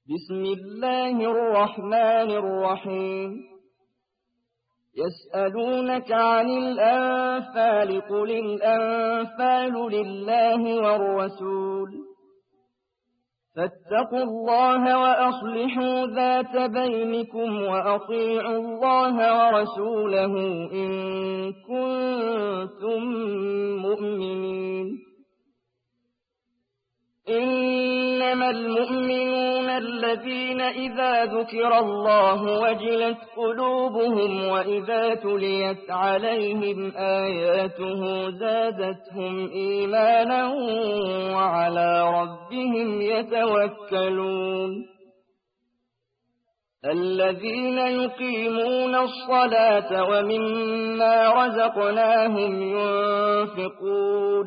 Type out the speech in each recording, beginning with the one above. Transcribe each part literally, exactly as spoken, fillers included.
بسم الله الرحمن الرحيم يسألونك عن الأنفال قل الأنفال لله والرسول فاتقوا الله وأصلحوا ذات بينكم وأطيعوا الله ورسوله إن كنتم مؤمنين إنما المؤمنون الذين إذا ذكر الله وجلت قلوبهم وإذا تليت عليهم آياته زادتهم إيمانا وعلى ربهم يتوكلون الذين يقيمون الصلاة ومما رزقناهم ينفقون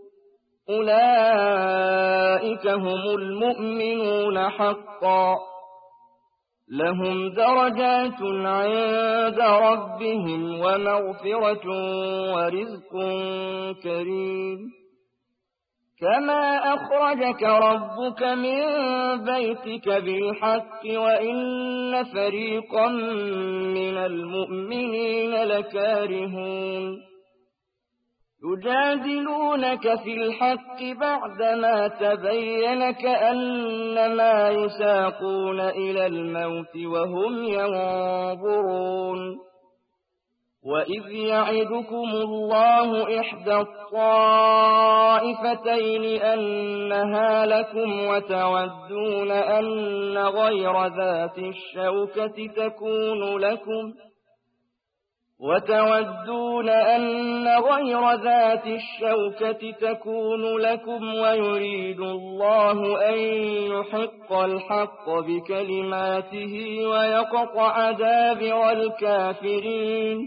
أولئك هم المؤمنون حقا لهم درجات عند ربهم ومغفرة ورزق كريم كما أخرجك ربك من بيتك بالحق وإن فريقا من المؤمنين لكارهون يجادلونك في الحق بعدما تبين كأنما يساقون إلى الموت وهم ينظرون وإذ يعدكم الله إحدى الطائفتين أنها لكم وتودون أن غير ذات الشوكة تكون لكم وتودون أن غير ذات الشوكة تكون لكم ويريد الله أن يحق الحق بكلماته ويقطع دابر الكافرين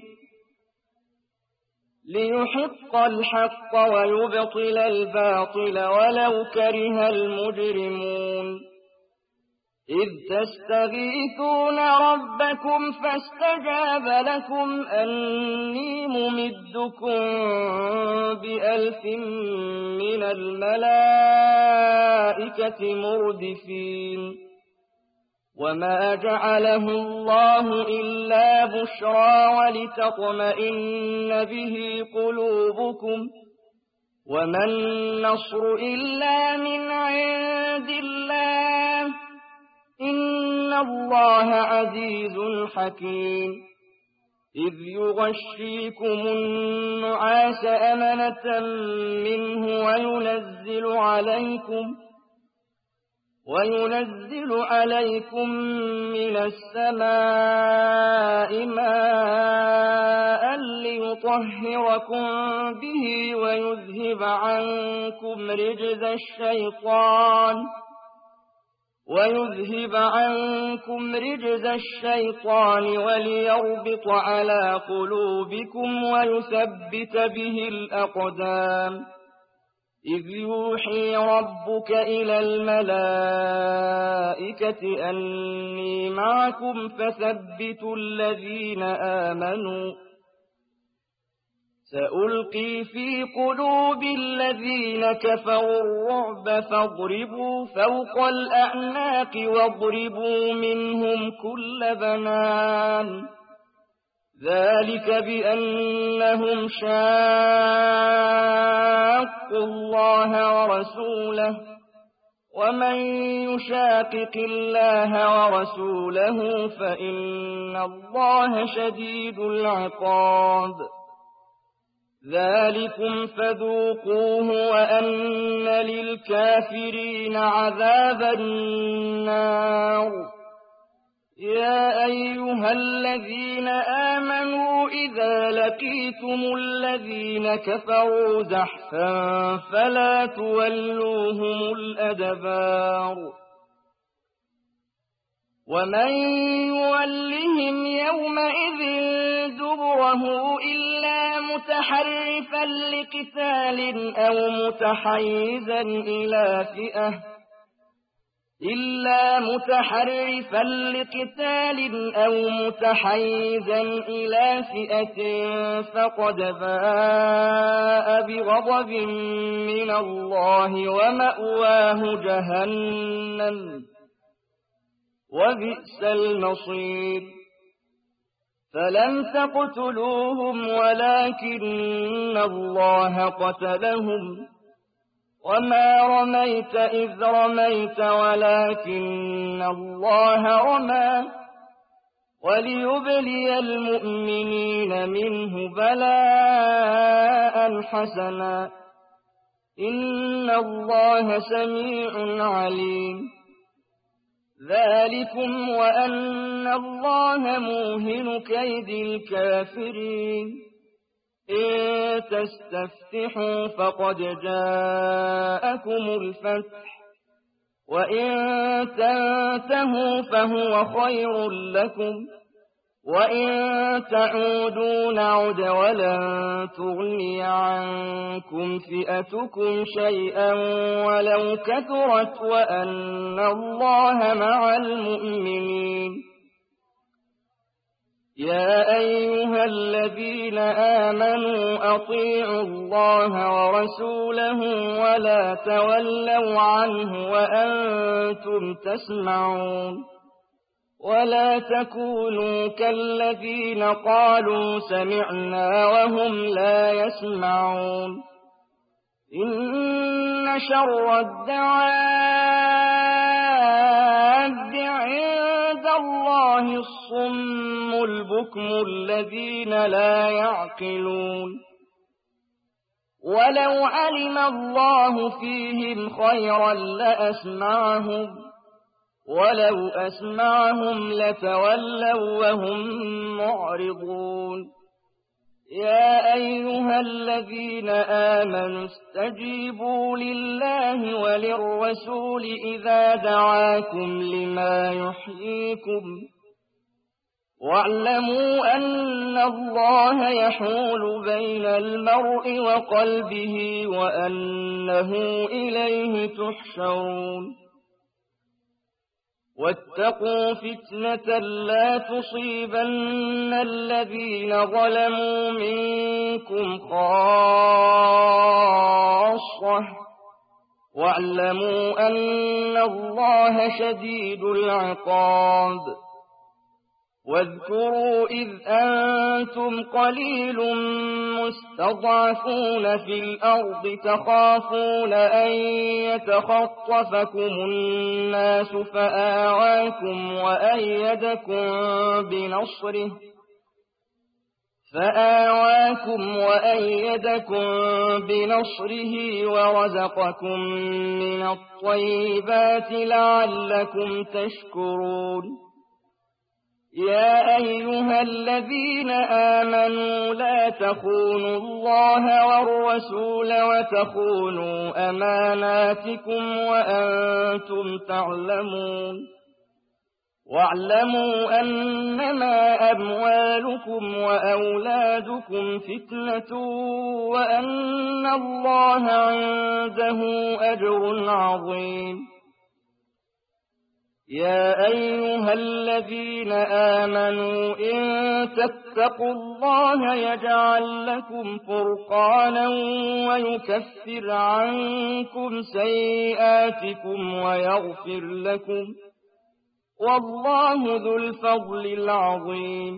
ليحق الحق ويبطل الباطل ولو كره المجرمون إذ تستغيثون ربكم فاستجاب لكم أني ممدكم بألف من الملائكة مردفين وما جعله الله إلا بشرى ولتطمئن به قلوبكم وما النصر إلا من عند الله إن الله عزيز حكيم إذ يغشيكم النعاس أمنة منه وينزل عليكم وينزل عليكم من السماء ماء ليطهركم به ويذهب عنكم رجز الشيطان ويذهب عنكم رجز الشيطان وليربط على قلوبكم ويثبت به الأقدام إذ يوحي ربك إلى الملائكة أني معكم فثبتوا الذين آمنوا سألقي في قلوب الذين كفروا الرعب فاضربوا فوق الأعناق واضربوا منهم كل بنان ذلك بأنهم شاقوا الله ورسوله ومن يشاقق الله ورسوله فإن الله شديد العقاب ذلكم فذوقوه وأن للكافرين عذاب النار يا أيها الذين آمنوا إذا لقيتم الذين كفروا زحفا فلا تولوهم الأدبار ومن يولهم يومئذ دبره إلا متحرفا لقتال أو متحيزا إلى فئة إلا متحرفا لقتال أو متحيزا إلى فئة فقد باء بغضب من الله ومأواه جهنم وبئس المصير فلم تقتلوهم ولكن الله قتلهم وما رميت إذ رميت ولكن الله رمى وليبلي المؤمنين منه بلاء حسنا إن الله سميع عليم ذلكم وأن الله موهن كيد الكافرين إن تستفتحوا فقد جاءكم الفتح وإن تنتهوا فهو خير لكم وإن تعودوا نعد ولن تغني عنكم فئتكم شيئا ولو كثرت وأن الله مع المؤمنين يا أيها الذين آمنوا أطيعوا الله ورسوله ولا تولوا عنه وأنتم تسمعون ولا تكونوا كالذين قالوا سمعنا وهم لا يسمعون إن شر الدواب عند الله الصم البكم الذين لا يعقلون ولو علم الله فيهم خيرا لأسمعهم ولو أسمعهم لتولوا وهم معرضون يا أيها الذين آمنوا استجيبوا لله وللرسول إذا دعاكم لما يحييكم واعلموا أن الله يحول بين المرء وقلبه وأنه إليه تحشرون واتقوا فتنة لا تصيبن الذين ظلموا منكم خاصة واعلموا أن الله شديد العقاب واذكروا إذ أنتم قليل مستضعفون في الأرض تخافون أن يتخطفكم الناس فآواكم وأيدكم بنصره فآواكم وأيدكم بنصره ورزقكم من الطيبات لعلكم تشكرون يا أيها الذين آمنوا لا تخونوا الله والرسول وتخونوا أماناتكم وأنتم تعلمون واعلموا أنما أموالكم وأولادكم فتنة وأن الله عنده أجر عظيم يا أيها الذين آمنوا إن تتقوا الله يجعل لكم فرقانا ويكفر عنكم سيئاتكم ويغفر لكم والله ذو الفضل العظيم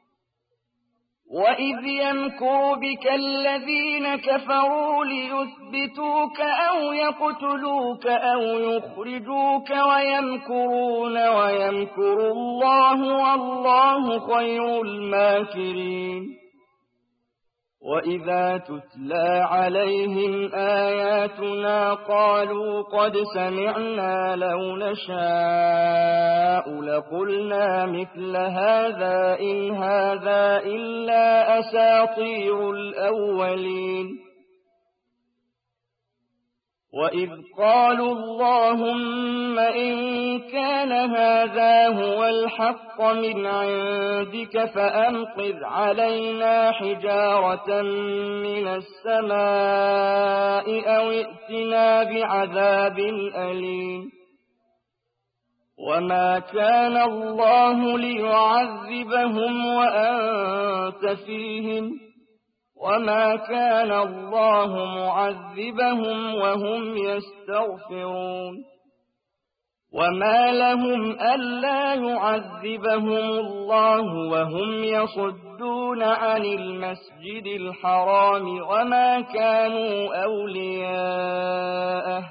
وإذ يمكر بك الذين كفروا ليثبتوك أو يقتلوك أو يخرجوك ويمكرون ويمكر الله والله خير الماكرين وإذا تتلى عليهم آياتنا قالوا قد سمعنا لو نشاء لقلنا مثل هذا إن هذا إلا أساطير الأولين وإذ قالوا اللهم إن كان هذا هو الحق من عندك فأمطر علينا حجارة من السماء أو ائتنا بعذاب أليم وما كان الله ليعذبهم وأنت فيهم وما كان الله معذبهم وهم يستغفرون وما لهم ألا يعذبهم الله وهم يصدون عن المسجد الحرام وما كانوا أولياءه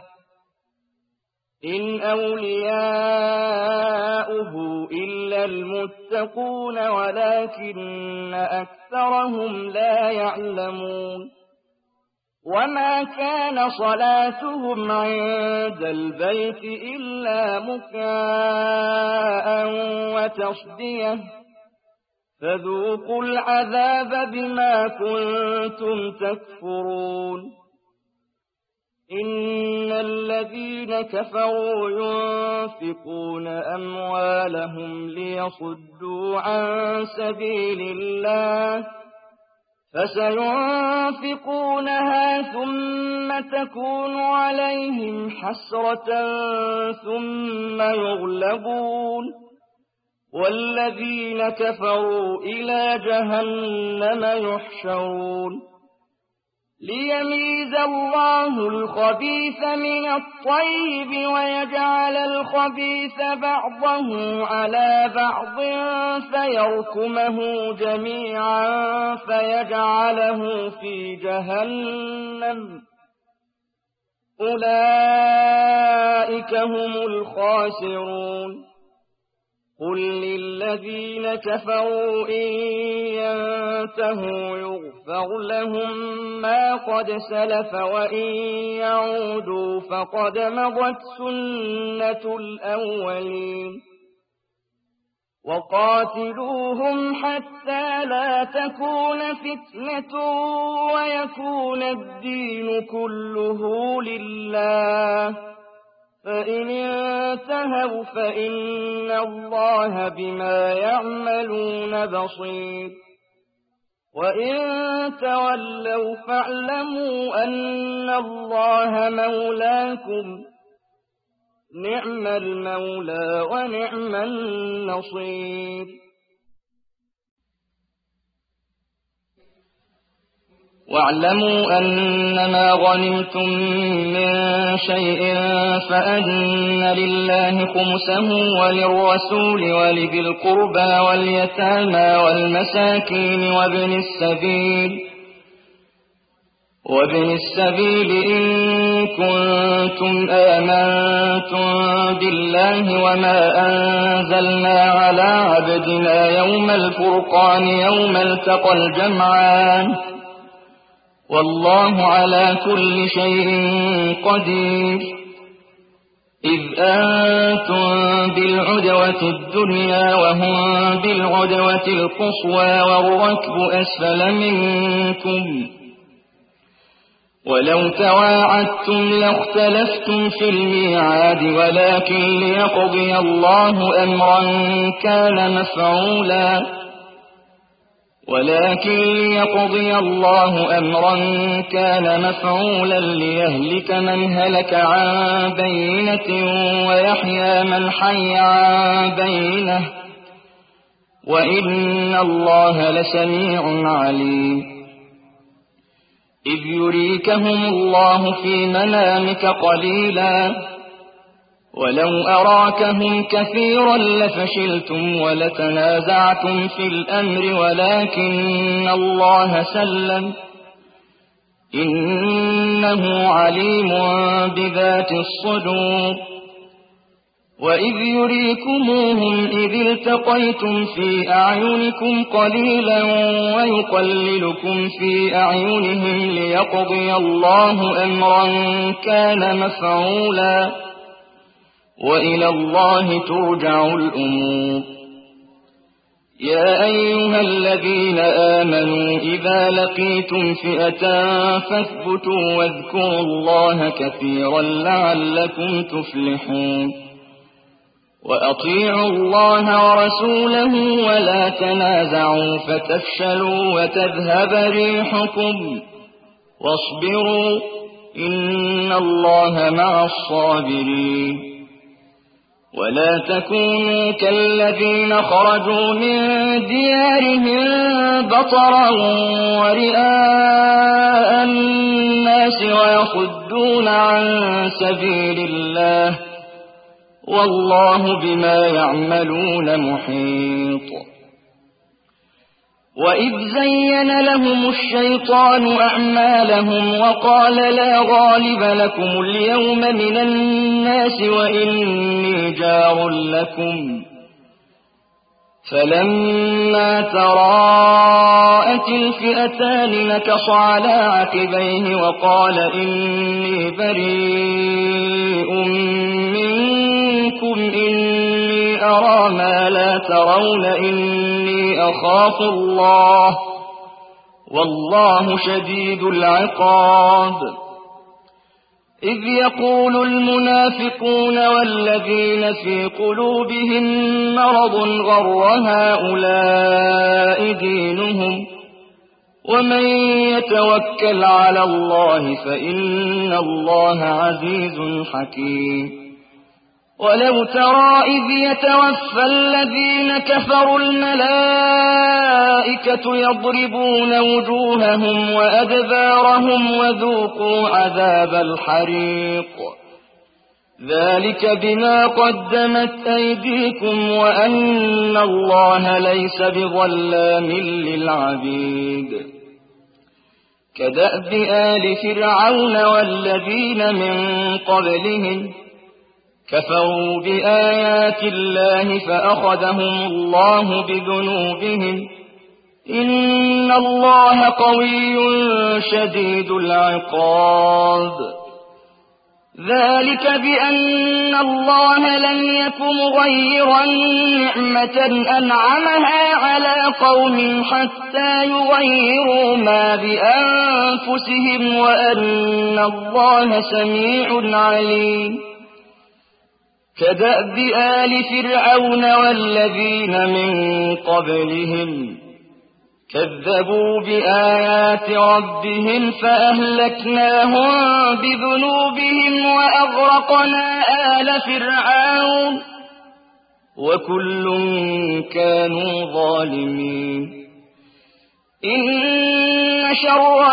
إن أولياؤه إلا المتقون ولكن أكثرهم لا يعلمون وما كان صلاتهم عند البيت إلا مكاء وتصدية فذوقوا العذاب بما كنتم تكفرون إن الذين كفروا ينفقون أموالهم ليصدوا عن سبيل الله فسينفقونها ثم تكون عليهم حسرة ثم يغلبون والذين كفروا إلى جهنم يحشرون ليميز الله الخبيث من الطيب ويجعل الخبيث بعضه على بعض فيركمه جميعا فيجعله في جهنم أولئك هم الخاسرون قل للذين كفروا إن ينتهوا يغفر لهم ما قد سلف وإن يعودوا فقد مضت سنة الأولين وقاتلوهم حتى لا تكون فتنة ويكون الدين كله لله فإن انتهوا فإن الله بما يعملون بصير وإن تولوا فاعلموا أن الله مولاكم نعم المولى ونعم النصير واعلموا أنما غنمتم من شيء فأن لله خمسه وللرسول ولذي القربى واليتامى والمساكين وابن السبيل وابن السبيل إن كنتم آمنتم بالله وما أنزلنا على عبدنا يوم الفرقان يوم التقى الجمعان والله على كل شيء قدير إذ أنتم بالعدوة الدنيا وهم بالعدوة القصوى والركب أسفل منكم ولو تواعدتم لاختلفتم في الميعاد ولكن ليقضي الله أمرا كان مفعولا ولكن ليقضي الله أمرا كان مفعولا ليهلك من هلك عن بينة ويحيى من حي عن بينة وإن الله لسميع عليم إذ يريكهم الله في منامك قليلا ولو أراكهم كثيرا لفشلتم ولتنازعتم في الأمر ولكن الله سلم إنه عليم بذات الصدور وإذ يريكموهم إذ التقيتم في أعينكم قليلا ويقللكم في أعينهم ليقضي الله أمرا كان مفعولا وإلى الله ترجع الأمور يا أيها الذين آمنوا إذا لقيتم فئة فاثبتوا واذكروا الله كثيرا لعلكم تفلحون وأطيعوا الله ورسوله ولا تنازعوا فتفشلوا وتذهب ريحكم واصبروا إن الله مع الصابرين ولا تكونوا كالذين خرجوا من ديارهم بطرا ورئاء الناس ويصدون عن سبيل الله والله بما يعملون محيط. وإذ زين لهم الشيطان أعمالهم وقال لا غالب لكم اليوم من الناس وإني جار لكم، فلما تراءت الفئتان نكص على عقبيه وقال إني بريء منكم إني أرى ما لا ترون إني أخاف الله والله شديد العقاب. إذ يقول المنافقون والذين في قلوبهم مرض غر هؤلاء دينهم ومن يتوكل على الله فإن الله عزيز حكيم. ولو ترى إذ يتوفى الذين كفروا الملائكة يضربون وجوههم وأدبارهم وذوقوا عذاب الحريق ذلك بما قدمت أيديكم وأن الله ليس بظلام للعبيد. كدأب آل فرعون والذين من قبلهم كفروا بآيات الله فأخذهم الله بذنوبهم إن الله قوي شديد العقاب. ذلك بأن الله لم يك مغيرا نعمة أنعمها على قوم حتى يغيروا ما بأنفسهم وأن الله سميع عليم. كدأب آل فرعون والذين من قبلهم كذبوا بآيات ربهم فأهلكناهم بذنوبهم وأغرقنا آل فرعون وكل كانوا ظالمين. إن شر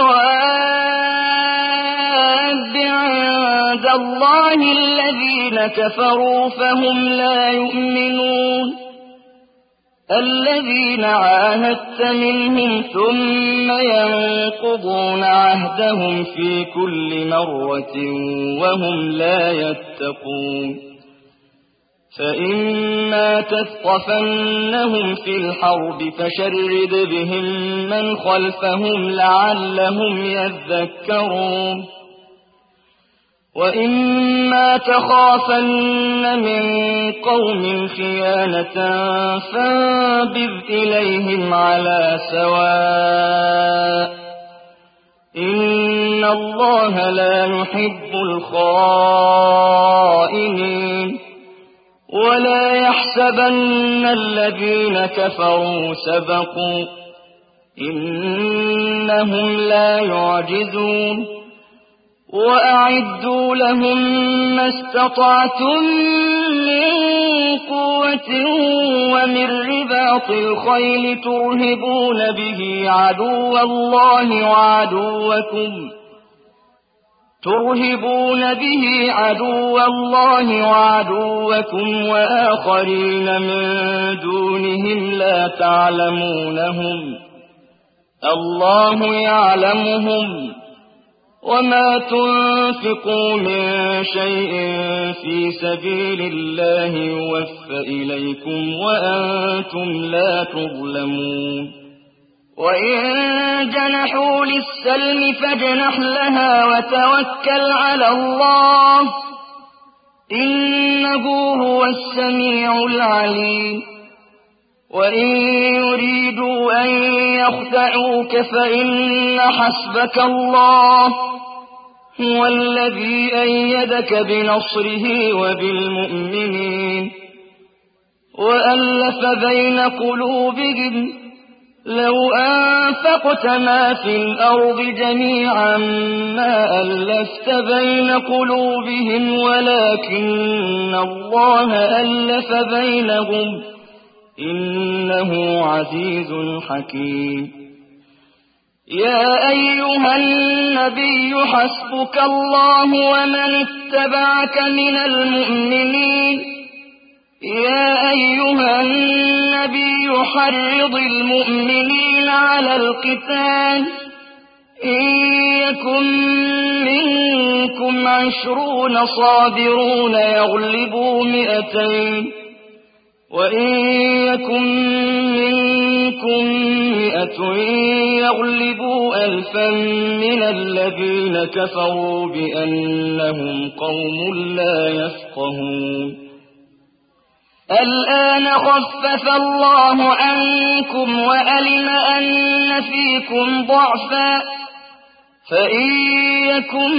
الدواب عند الله الذين كفروا فهم لا يؤمنون. الذين عاهدت منهم ثم ينقضون عهدهم في كل مرة وهم لا يتقون. فإما تثقفنهم في الحرب فشرد بهم من خلفهم لعلهم يذكرون. وإما تخافن من قوم خيانة فانبذ إليهم على سواء إن الله لا يحب الخائنين. ولا يحسبن الذين كفروا سبقوا إنهم لا يعجزون. وأعدوا لهم ما استطعتم من قوة ومن رباط الخيل ترهبون به عدو الله وعدوكم ترهبون به عدو الله وعدوكم وآخرين من دونهم لا تعلمونهم الله يعلمهم. وما تنفقوا من شيء في سبيل الله يوفى إليكم وأنتم لا تظلمون. وإن جنحوا للسلم فاجنح لها وتوكل على الله إنه هو السميع العليم. وإن يريدوا أن يخدعوك فإن حسبك الله هو الذي أيدك بنصره وبالمؤمنين. وألف بين قلوبهم لو أنفقت ما في الأرض جميعا ما ألفت بين قلوبهم ولكن الله ألف بينهم إنه عزيز حكيم. يا أيها النبي حسبك الله ومن اتبعك من المؤمنين يا أيها النبي حرض المؤمنين على القتال إن يكن منكم عشرون صابرون يغلبوا مئتين وإن يكن منكم مئة يغلبوا ألفا من الذين كفروا بأنهم قوم لا يفقهون الآن خفف الله عنكم وألم أن فيكم ضعفا فإن يكن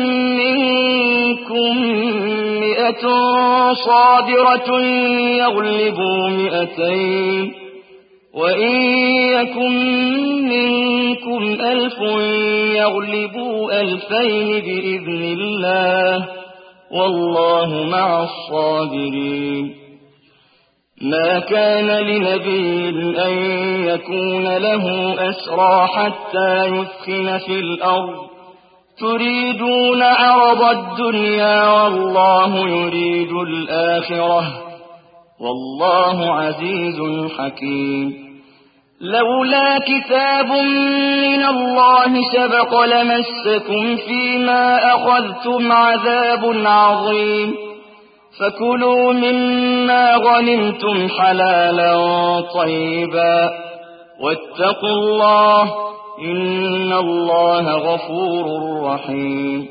منكم مئة صابرة يغلبوا مئتين وإن يكن منكم ألف يغلبوا ألفين بإذن الله والله مع الصابرين ما كان لنبي أن يكون له أسرى حتى يثخن في الأرض تريدون عرض الدنيا والله يريد الآخرة والله عزيز حكيم لولا كتاب من الله سبق لمسكم فيما أخذتم عذاب عظيم فكلوا مما غنمتم حلالا طيبا واتقوا الله إن الله غفور رحيم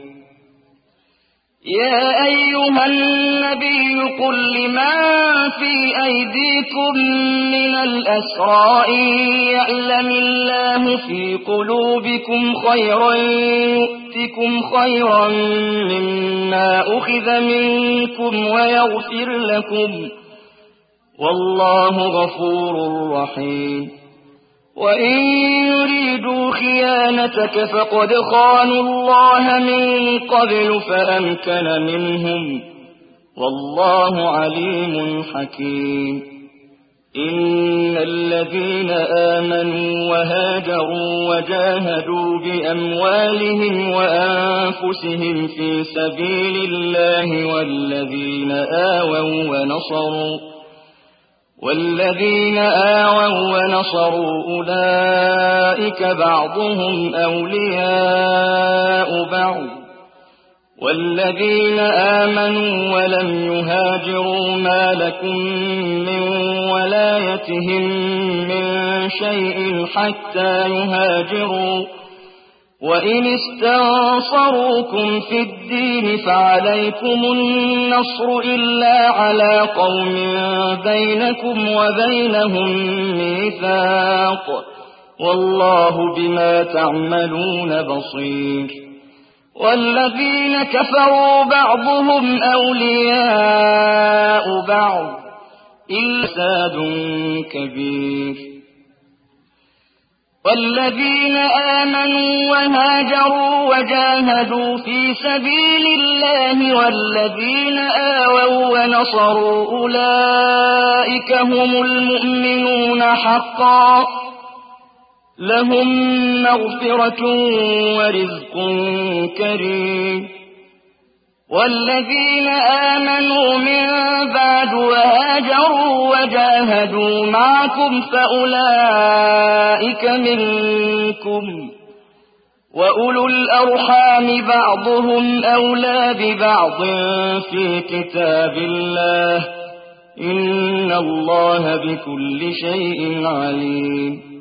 يا أيها النبي قل لمن في أيديكم من الأسرى إن يعلم الله في قلوبكم خيرا يؤتكم خيرا مما أخذ منكم ويغفر لكم والله غفور رحيم وإن يريدوا خيانتك فقد خانوا الله من قبل فأمكن منهم والله عليم حكيم إن الذين آمنوا وهاجروا وجاهدوا بأموالهم وأنفسهم في سبيل الله والذين آووا ونصروا والذين آووا ونصروا أولئك بعضهم أولياء بعض والذين آمنوا ولم يهاجروا ما لكم من ولايتهم من شيء حتى يهاجروا وإن استنصروكم في الدين فعليكم النصر إلا على قوم بينكم وبينهم ميثاق والله بما تعملون بصير والذين كفروا بعضهم أولياء بعض إلا فساد كبير والذين آمنوا وهاجروا وجاهدوا في سبيل الله والذين آووا ونصروا أولئك هم المؤمنون حقا لهم مغفرة ورزق كريم والذين آمنوا من بعد وهاجروا وجاهدوا معكم فأولئك منكم وأولو الأرحام بعضهم أولى ببعض في كتاب الله إن الله بكل شيء عليم